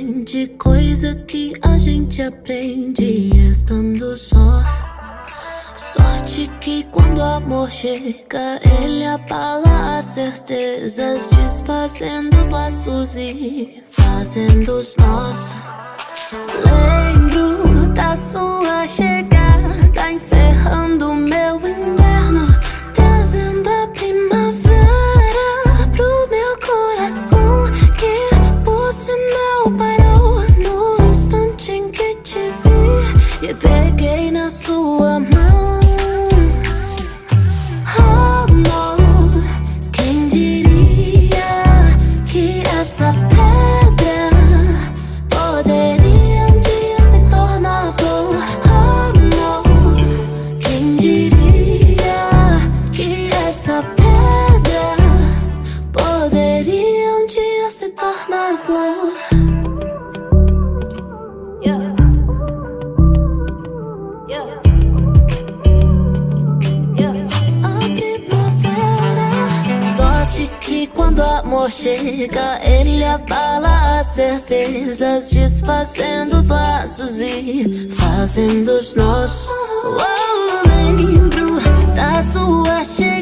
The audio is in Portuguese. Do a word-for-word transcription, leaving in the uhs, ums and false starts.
diferente, coisa que a gente aprende estando só. Sorte que quando o amor chega, ele abala as certezas, desfazendo os laços e fazendo os nós. Lembro da sua chegada, encerrando meu inverno, trazendo a primavera pro meu coração, que por sinal parou no instante em que te vi e peguei na sua mão. Oh, amor, quem diria que essa pedra poderia um dia se tornar flor? Oh, amor, quem diria que essa pedra poderia um dia se tornar flor? Yeah. Yeah. Yeah. A primavera. Sorte que quando o amor chega, ele abala as certezas, desfazendo os laços e fazendo os nós. Oh, lembro da sua chegada,